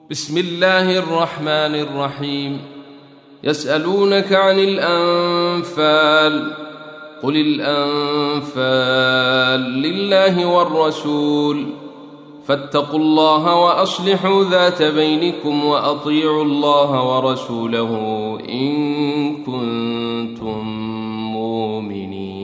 بسم الله الرحمن الرحيم. يسألونك عن الأنفال، قل الأنفال لله والرسول، فاتقوا الله وأصلحوا ذات بينكم وأطيعوا الله ورسوله إن كنتم مؤمنين.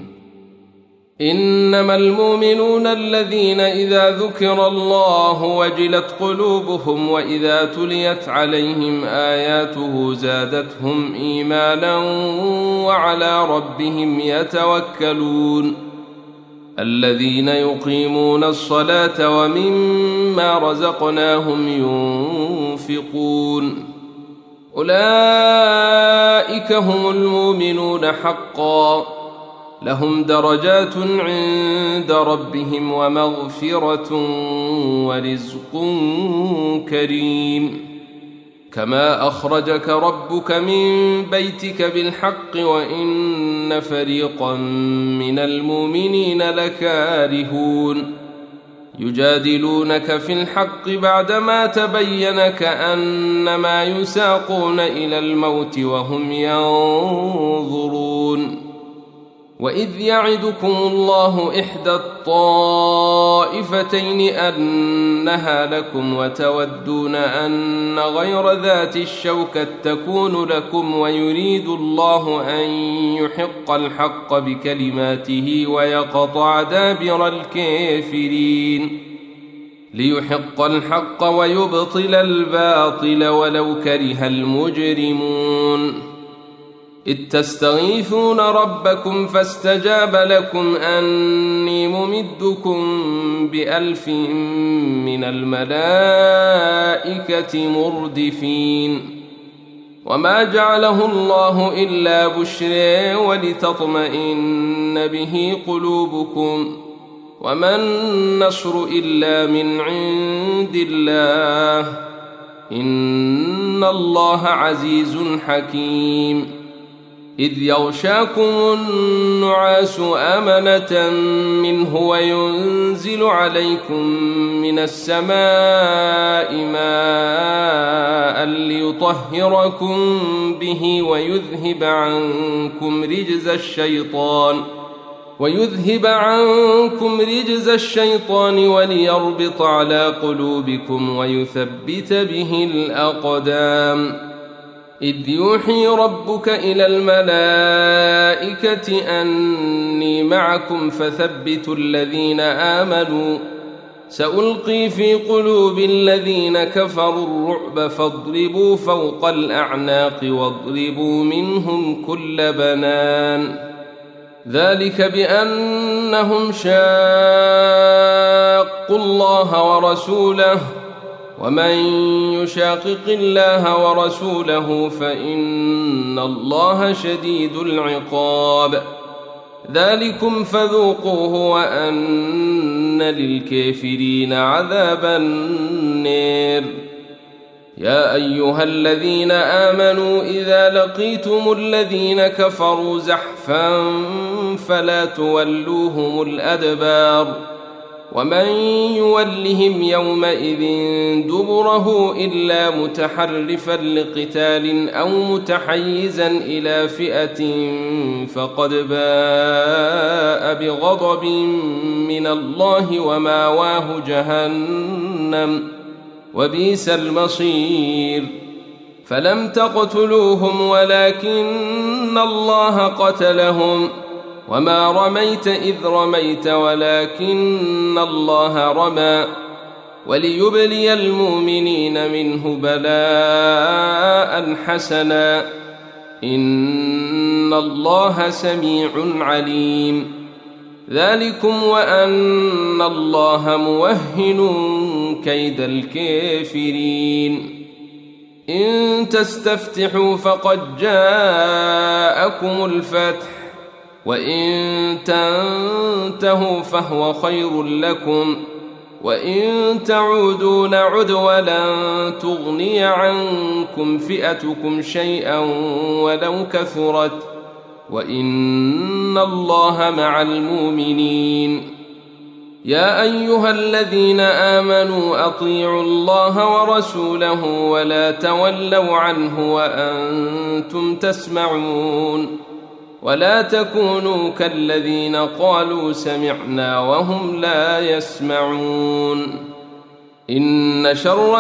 إنما المؤمنون الذين إذا ذكر الله وجلت قلوبهم وإذا تليت عليهم آياته زادتهم إيمانا وعلى ربهم يتوكلون. الذين يقيمون الصلاة ومما رزقناهم ينفقون، أولئك هم المؤمنون حقا، لهم درجات عند ربهم ومغفرة ورزق كريم. كما أخرجك ربك من بيتك بالحق وإن فريقا من المؤمنين لكارهون. يجادلونك في الحق بعدما تبين كأنما يساقون إلى الموت وهم ينظرون. وإذ يعدكم الله إحدى الطائفتين أنها لكم وتودون أن غير ذات الشوكة تكون لكم ويريد الله أن يحق الحق بكلماته ويقطع دابر الكافرين، ليحق الحق ويبطل الباطل ولو كره المجرمون. إذ تستغيثون ربكم فاستجاب لكم أني ممدكم ب1000 من الملائكة مردفين. وما جعله الله إلا بشرى ولتطمئن به قلوبكم، وما النصر إلا من عند الله، إن الله عزيز حكيم. إذ يغشاكم النعاس أمنة منه وينزل عليكم من السماء ماء ليطهركم به ويذهب عنكم رجز الشيطان وليربط على قلوبكم ويثبت به الأقدام. إذ يوحي ربك إلى الملائكة أني معكم فثبتوا الذين آمنوا، سألقي في قلوب الذين كفروا الرعب فاضربوا فوق الأعناق واضربوا منهم كل بنان. ذلك بأنهم شاقوا الله ورسوله، ومن يشاقق الله ورسوله فإن الله شديد العقاب. ذلكم فذوقوه وأن للكافرين عذاب النار. يا أيها الذين آمنوا إذا لقيتم الذين كفروا زحفا فلا تولوهم الأدبار، ومن يولهم يومئذ دبره إلا متحرفا لقتال أو متحيزا إلى فئة فقد باء بغضب من الله وماواه جهنم وبئس المصير. فلم تقتلوهم ولكن الله قتلهم، وما رميت إذ رميت ولكن الله رمى، وليبلي المؤمنين منه بلاء حسنا، إن الله سميع عليم. ذلكم وأن الله موهن كيد الكافرين. إن تستفتحوا فقد جاءكم الفتح، وإن تنتهوا فهو خير لكم، وإن تعودوا نعد ولن تغني عنكم فئتكم شيئا ولو كثرت، وإن الله مع المؤمنين. يا أيها الذين آمنوا أطيعوا الله ورسوله ولا تولوا عنه وأنتم تسمعون ولا تكونوا كالذين قالوا سمعنا وهم لا يسمعون إن شر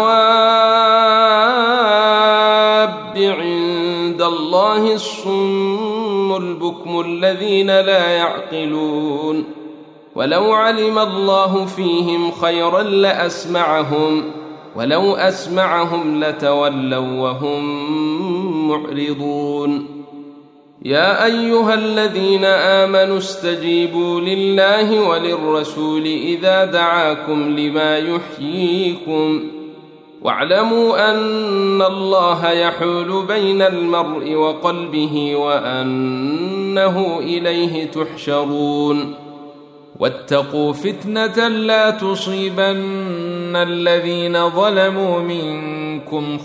الدواب عند الله الصم البكم الذين لا يعقلون ولو علم الله فيهم خيرا لأسمعهم ولو أسمعهم لتولوا وهم معرضون يا أيها الذين آمنوا استجيبوا لله وللرسول إذا دعاكم لما يحييكم واعلموا أن الله يحول بين المرء وقلبه وأنه إليه تحشرون واتقوا فتنة لا تصيبن الذين ظلموا منكم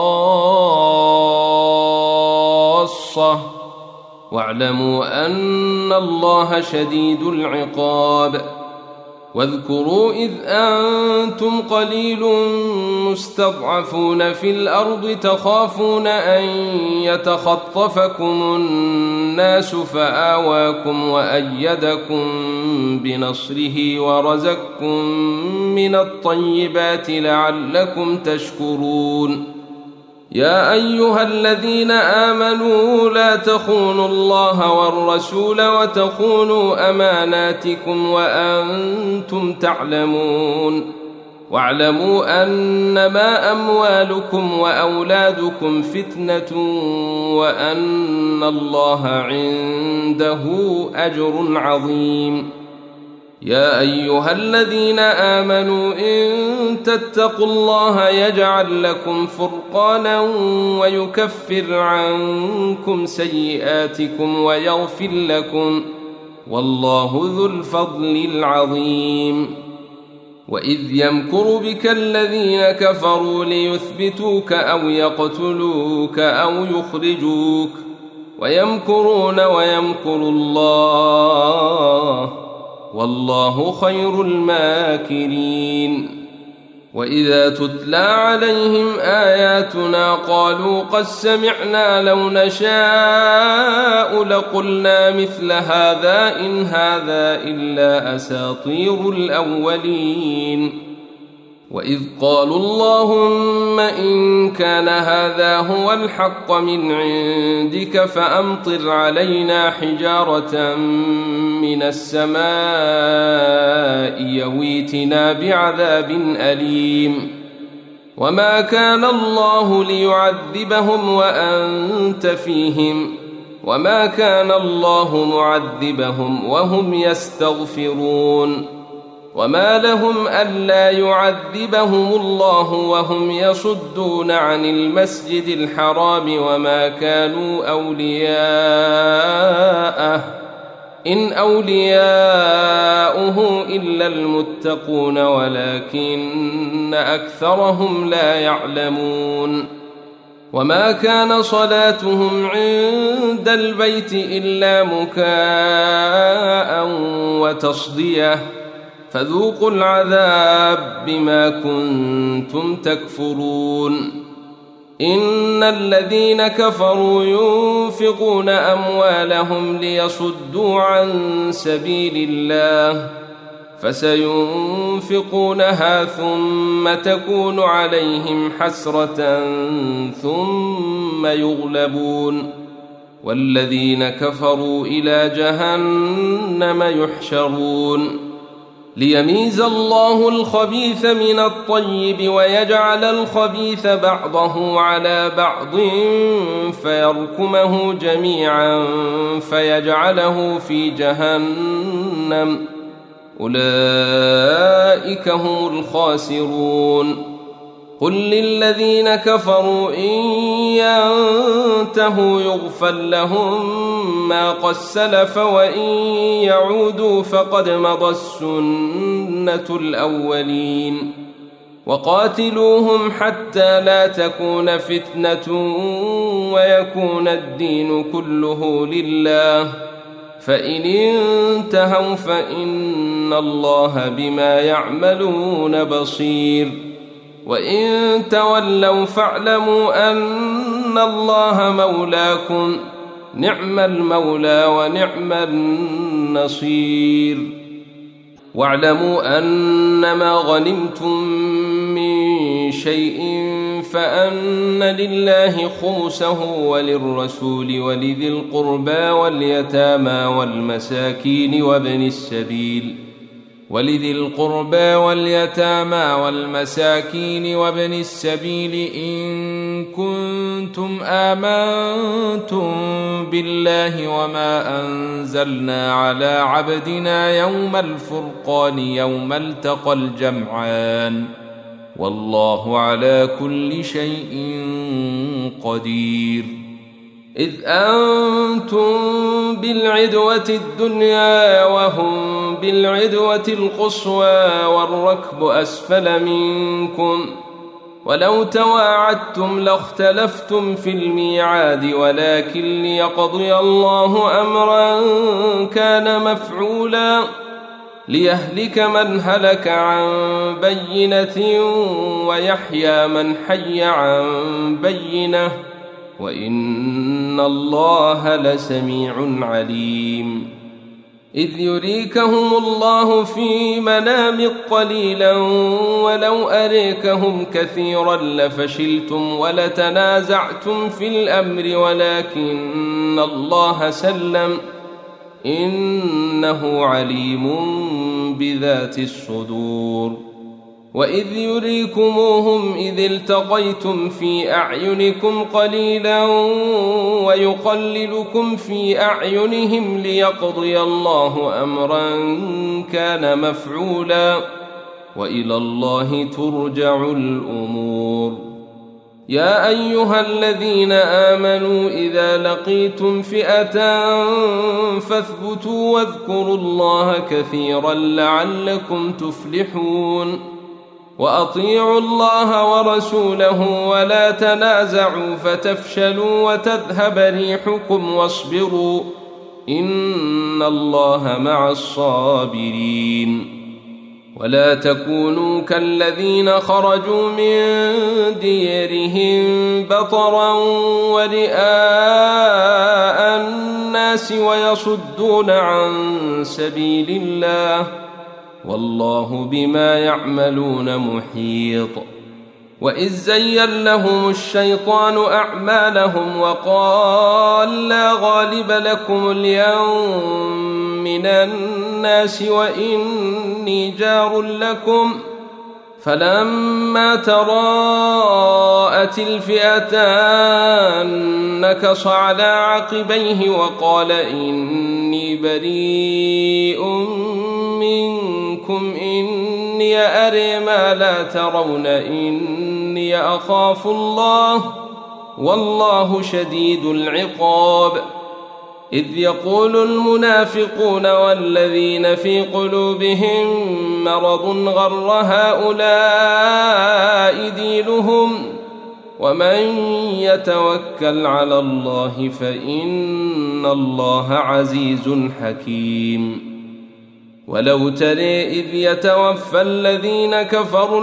خاصة واعلموا أن الله شديد العقاب واذكروا إذ أنتم قليل مستضعفون في الأرض تخافون أن يتخطفكم الناس فآواكم وأيدكم بنصره ورزقكم من الطيبات لعلكم تشكرون يا أيها الذين آمنوا لا تخونوا الله والرسول وتخونوا أماناتكم وأنتم تعلمون واعلموا أنما أموالكم وأولادكم فتنة وأن الله عنده أجر عظيم يا أيها الذين آمنوا إن تتقوا الله يجعل لكم فرقانا ويكفر عنكم سيئاتكم ويغفر لكم والله ذو الفضل العظيم وإذ يمكر بك الذين كفروا ليثبتوك أو يقتلوك أو يخرجوك ويمكرون ويمكر الله والله خير الماكرين وإذا تتلى عليهم آياتنا قالوا قد سمعنا لو نشاء لقلنا مثل هذا إن هذا إلا أساطير الأولين وإذ قالوا اللهم إن كان هذا هو الحق من عندك فأمطر علينا حجارة من السماء يويتنا بعذاب أليم وما كان الله ليعذبهم وأنت فيهم وما كان الله معذبهم وهم يستغفرون وما لهم ألا يعذبهم الله وهم يصدون عن المسجد الحرام وما كانوا أولياءه إن أولياؤه إلا المتقون ولكن أكثرهم لا يعلمون وما كان صلاتهم عند البيت إلا مكاء وتصدية فذوقوا العذاب بما كنتم تكفرون إن الذين كفروا ينفقون أموالهم ليصدوا عن سبيل الله فسينفقونها ثم تكون عليهم حسرة ثم يغلبون والذين كفروا إلى جهنم يحشرون ليميز الله الخبيث من الطيب ويجعل الخبيث بعضه على بعض فيركمه جميعا فيجعله في جهنم أولئك هم الخاسرون قل للذين كفروا إن ينتهوا يغفر لهم ما قد سلف وإن يعودوا فقد مضى السنة الأولين وقاتلوهم حتى لا تكون فتنة ويكون الدين كله لله فإن انتهوا فإن الله بما يعملون بصير وإن تولوا فاعلموا أن الله مولاكم نعم المولى ونعم النصير واعلموا أنما غنمتم من شيء فأن لله خمسه وللرسول ولذي القربى واليتامى والمساكين وابن السبيل إن كنتم آمنتم بالله وما أنزلنا على عبدنا يوم الفرقان يوم التقى الجمعان والله على كل شيء قدير إذ أنتم بالعدوة الدنيا وهم بالعدوة القصوى والركب أسفل منكم ولو تواعدتم لاختلفتم في الميعاد ولكن ليقضي الله أمرا كان مفعولا ليهلك من هلك عن بينة ويحيى من حي عن بينة وإن الله لسميع عليم إذ يريكهم الله في منامك قليلا ولو أريكهم كثيرا لفشلتم ولتنازعتم في الأمر ولكن الله سلم إنه عليم بذات الصدور وإذ يريكموهم إذ التقيتم في أعينكم قليلا ويقللكم في أعينهم ليقضي الله أمرا كان مفعولا وإلى الله ترجع الأمور يا أيها الذين آمنوا إذا لقيتم فئة فاثبتوا واذكروا الله كثيرا لعلكم تفلحون وأطيعوا الله ورسوله ولا تنازعوا فتفشلوا وتذهب ريحكم واصبروا إن الله مع الصابرين ولا تكونوا كالذين خرجوا من ديرهم بطرا ورئاء الناس ويصدون عن سبيل الله والله بما يعملون محيط وإذ زين لهم الشيطان أعمالهم وقال لا غالب لكم اليوم من الناس وإني جار لكم فلما تراءت الفئتان نكص على عقبيه وقال إني بريء منكم إني أرى ما لا ترون إني أخاف الله والله شديد العقاب إذ يقول المنافقون والذين في قلوبهم مرض غر هؤلاء دينهم ومن يتوكل على الله فإن الله عزيز حكيم ولو ترى إذ يتوفى الذين كفروا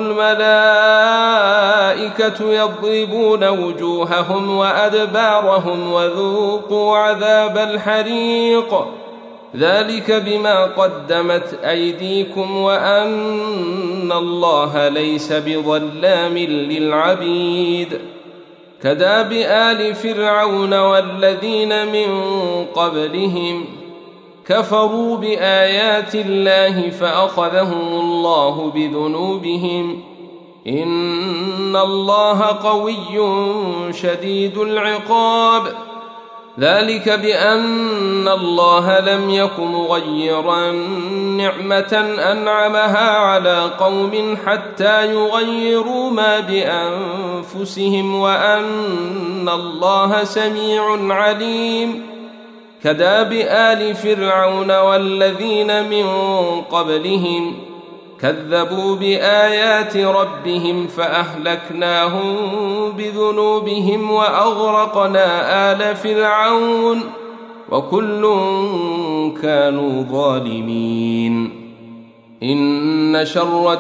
الملائكة يضربون وجوههم وأدبارهم وذوقوا عذاب الحريق ذلك بما قدمت أيديكم وأن الله ليس بظلام للعبيد كداب آل فرعون والذين من قبلهم كفروا بآيات الله فأخذهم الله بذنوبهم إن الله قوي شديد العقاب ذلك بأن الله لم يك مغيرا نعمة أنعمها على قوم حتى يغيروا ما بأنفسهم وأن الله سميع عليم كداب آل فرعون والذين من قبلهم كذبوا بآيات ربهم وكل كانوا ظالمين. إن شر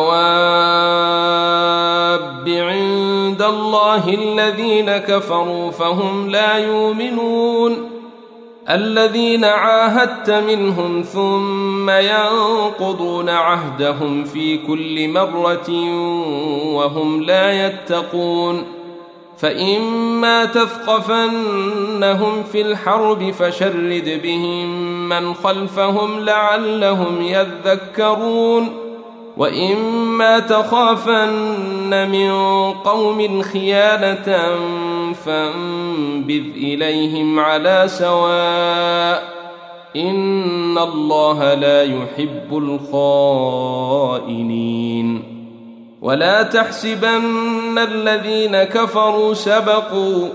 الدواب عند الله الذين كفروا فهم لا يؤمنون، الذين عاهدت منهم ثم ينقضون عهدهم في كل مرة وهم لا يتقون. فإما تثقفنهم في الحرب فشرد بهم من خلفهم لعلهم يذكرون، وإما تخافن من قوم خيانة فانبذ إليهم على سواء، إن الله لا يحب الخائنين. ولا تحسبن الذين كفروا سبقوا،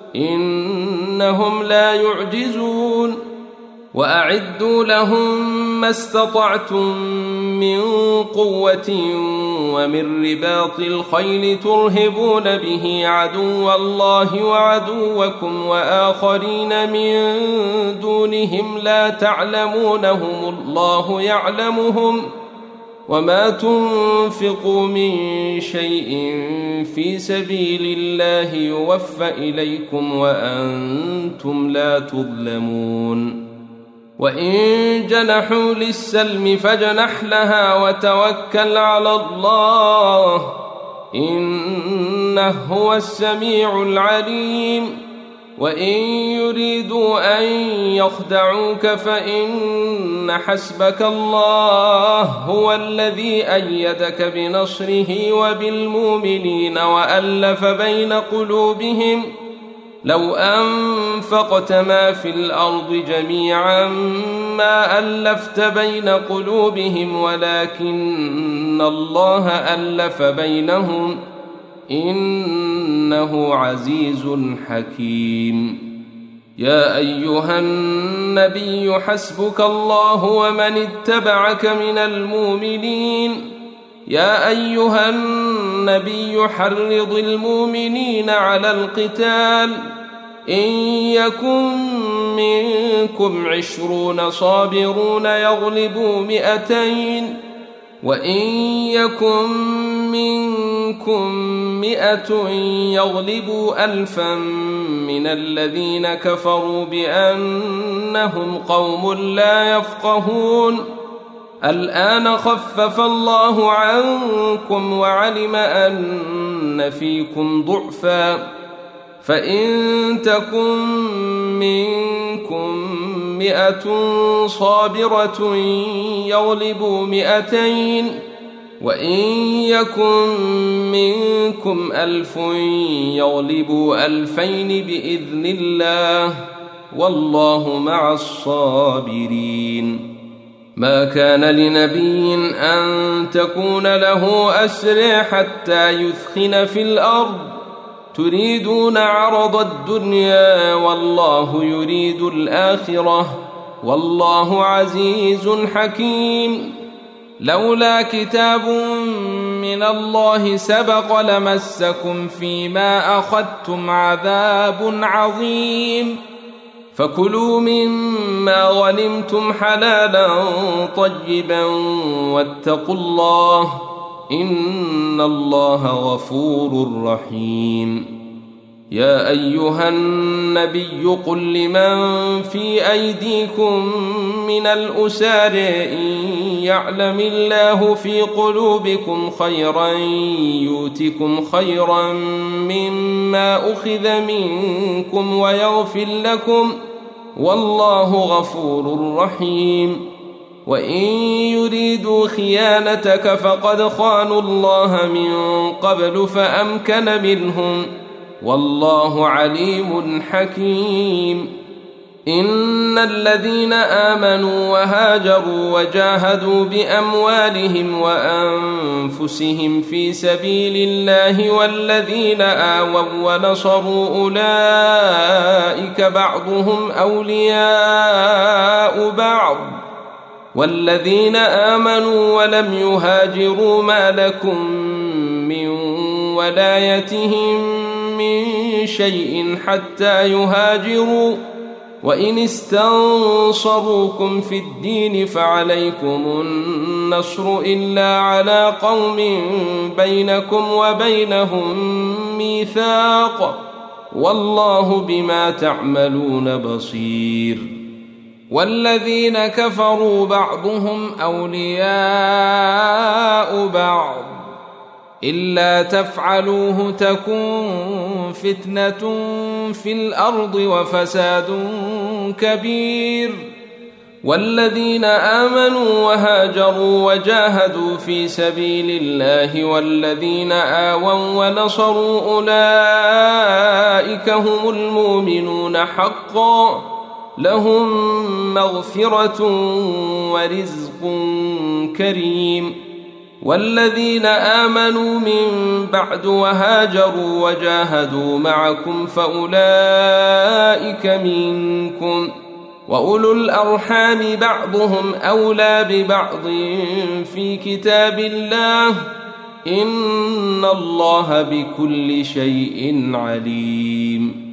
إنهم لا يعجزون. وأعدوا لهم ما استطعتم من قوة ومن رباط الخيل ترهبون به عدو الله وعدوكم وآخرين من دونهم لا تعلمونهم الله يعلمهم، وما تنفقوا من شيء في سبيل الله يوفى إليكم وأنتم لا تظلمون. وإن جنحوا للسلم فاجنح لها وتوكل على الله، إنه هو السميع العليم. وإن يريدوا أن يخدعوك فإن حسبك الله هو الذي أيدك بنصره وبالمؤمنين وألف بين قلوبهم، لو أنفقت ما في الأرض جميعا ما ألفت بين قلوبهم ولكن الله ألف بينهم، إنه عزيز حكيم. يا أيها النبي حسبك الله ومن اتبعك من المؤمنين. يا أيها النبي حرض المؤمنين على القتال، إن يكن منكم 20 صابرون يغلبوا 200، وإن يكن منكم 100 يغلبوا 1000 من الذين كفروا بأنهم قوم لا يفقهون. الآن خفف الله عنكم وعلم أن فيكم ضعفا، فإن تكن منكم 100 صابرة يغلبوا 200، وإن يكن منكم 1000 يغلبوا 2000 بإذن الله، والله مع الصابرين. ما كان لنبي أن تكون له أسرى حتى يثخن في الأرض، تريدون عرض الدنيا والله يريد الآخرة، والله عزيز حكيم. لولا كتاب من الله سبق لمسكم فيما أخذتم عذاب عظيم، فكلوا مما غنمتم حلالا طيبا واتقوا الله، إن الله غفور رحيم. يا أيها النبي قل لمن في أيديكم من الأسار إن يعلم الله في قلوبكم خيرا يؤتكم خيرا مما أخذ منكم ويغفر لكم، والله غفور رحيم. وإن يريدوا خيانتك فقد خانوا الله من قبل فأمكن منهم، والله عليم حكيم. إن الذين آمنوا وهاجروا وجاهدوا بأموالهم وأنفسهم في سبيل الله والذين آووا ونصروا أولئك بعضهم أولياء بعض، والذين آمنوا ولم يهاجروا ما لكم من ولايتهم من شيء حتى يهاجروا، وإن استنصروكم في الدين فعليكم النصر إلا على قوم بينكم وبينهم ميثاق والله بما تعملون بصير. والذين كفروا بعضهم أولياء بعض إلا تفعلوه تكن فتنة في الأرض وفساد كبير. والذين آمنوا وهاجروا وجاهدوا في سبيل الله والذين آووا ونصروا أولئك هم المؤمنون حقا لهم مغفرة ورزق كريم. والذين آمنوا من بعد وهاجروا وجاهدوا معكم فأولئك منكم وأولو الأرحام بعضهم أولى ببعض في كتاب الله إن الله بكل شيء عليم.